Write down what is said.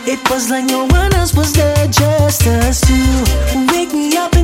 It was like no one else was there, just us two. Wake me up